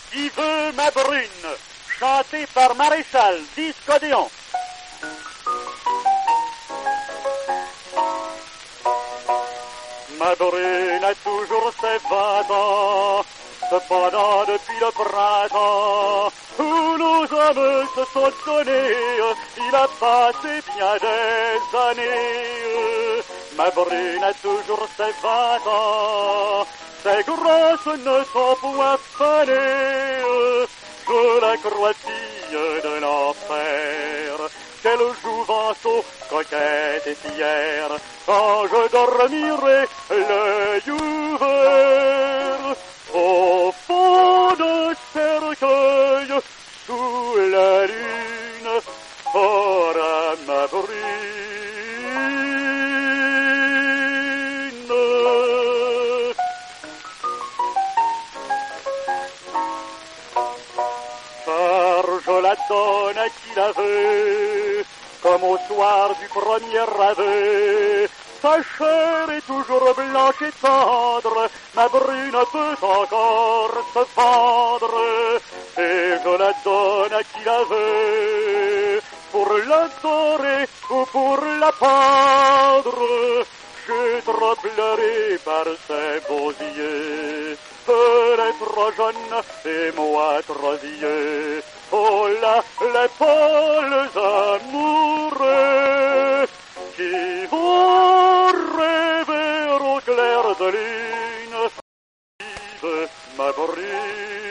Qui veut ma brune, chanté par Maréchal, discodéon. Ma brune a toujours ses 20 ans, cependant depuis le printemps, où nos âmes se sont donnés, il a passé bien des années. Ma brune a toujours ses 20 ans, ses grosses ne sont point fanées. Je la crois fille de l'enfer, quelle jouvenceau, coquette et fière, quand je dormirai l'œil ouvert, au fond de cercueil, sous la lune, aura ma brune. Car je la donne à qui la veut, comme au soir du premier aveu. Sa chair est toujours blanche et tendre, ma brune peut encore se vendre. Et je la donne à qui la veut, pour l'adorer ou pour la pendre. J'ai trop pleuré par ses beaux yeux, elle est trop jeune et moi trop vieux. Oh là, les pôles amoureux qui vont rêver au clair de lune, vive ma brune.